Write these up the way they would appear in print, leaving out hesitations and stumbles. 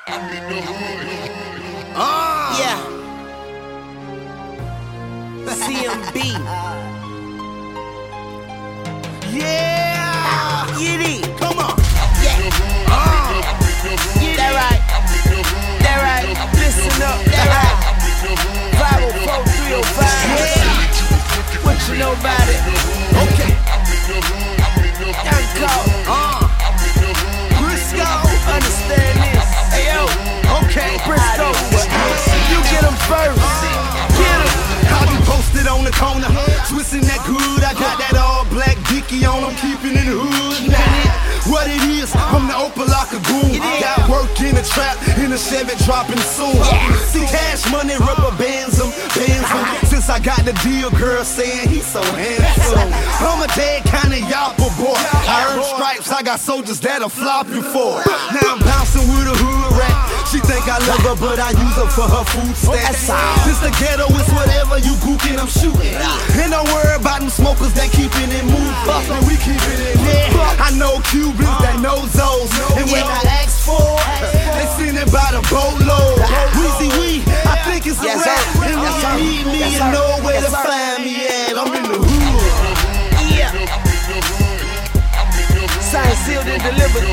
Yeah. CMB. Yeah! Get it. Come on! Yeah. That right. That right. Listen up. That right. 504-305. Yeah! What you know about it? Okay. Young Cole. Briscoe. Understand this. Hey yo. Okay. Briscoe. You get him first. Get him. I'll be posted on the corner, twisting that good. I got that all black dicky on, I'm keeping it hood. Nah, what it is, I'm the Opalaka goon. Got work in the trap, in the Chevy dropping soon. See cash money, rubber bands them. Since I got the deal, girl saying he's so handsome. I'm a dead kind of yapper boy. I earn stripes, I got soldiers that'll flop you for. Now I'm bouncing with a hood rat. She think I love her, but I use her for her food stamps. Since the ghetto is whatever you gookin', I'm shooting. And don't worry about them smokers that keepin' it moving. Man, we keepin' it moving. I know Cubans that know those. And when I ask for it, they send it by the boatload. Weezy Wee, I think it's a rap. And when you need me, you know where to find me at. I'm in the hood. Yeah. Signed, sealed, and delivered.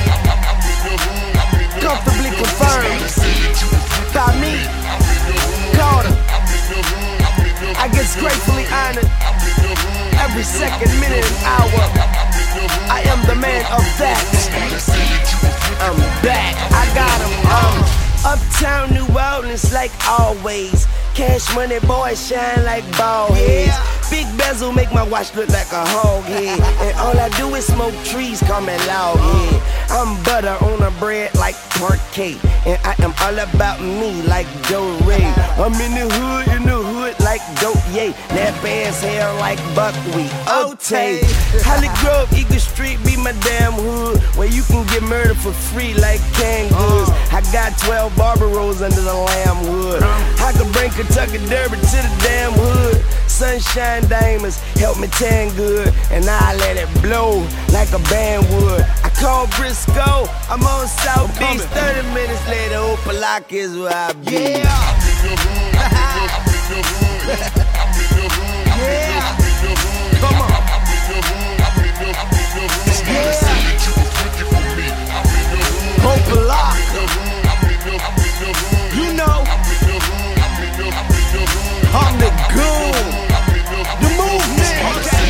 Comfortably confirmed by me, Carter. I get gratefully honored every second, minute, and hour. I am the man of that. I'm back. I got him. Uptown New Orleans like always. Cash money boys shine like ball heads. Big bezel make my watch look like a hog head. And all I do is smoke trees, call me log head. I'm butter on a bread like parquet. And I am all about me like Joe Ray. I'm in the hood like dope, yay. That band's hair like buckwheat, Otay. Holly Grove, Eagle Street be my damn hood. Where you can get murdered for free like canned goods. I got 12 barber rolls under the lamb hood. I could bring Kentucky Derby to the damn hood. Sunshine diamonds help me tan good. And I let it blow like a band would. I call Briscoe, I'm on South Beach. 30 minutes later, Opalaka is where I be. Yeah. Come on. Opalaka. You know, I'm the goon. The movement.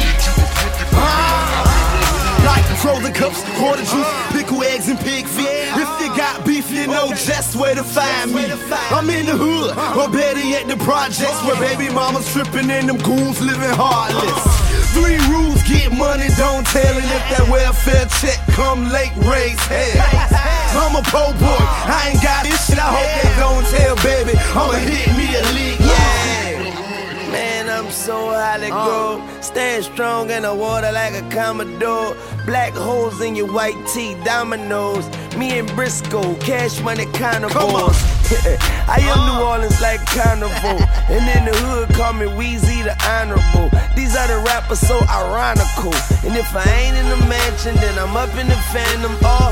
Like frozen cups, quarter juice, pickle eggs and pig feet. If you got beef, you know just where to find me. I'm in the hood, or better yet the projects, where baby mama's tripping and them goons living heartless. 3 rules, get money, don't tell. And if that welfare check come late, raise hell. I'm a po' boy, I ain't got this shit, I hope they don't tell, baby. I'ma hit me a lick, yeah. Man, I'm so highly grown. Stand strong in the water like a Commodore. Black holes in your white tee, dominoes. Me and Briscoe, cash money carnivores. I am New Orleans like carnival. And in the hood, call me Weezy the Honorable. These other rappers so ironical. And if I ain't in the mansion, then I'm up in the phantom. Oh,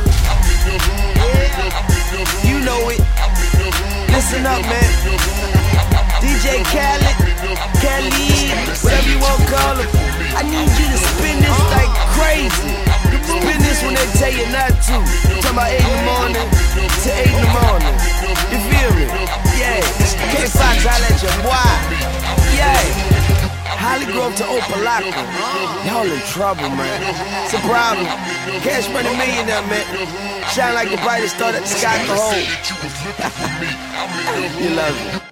you know it. Listen up, man. DJ Khaled, whatever you want to call him. I need you to spin this like crazy. Spin this when they tell you not to. Talking about 8 in the morning to 8 in the morning. You feel me? Yeah. K-Fox, holla at your boy. Yeah. Holly Grove to Opalaka. Y'all in trouble, man. It's a problem. Cash money millionaire, man. Shine like the brightest star that the sky can hold. You love it.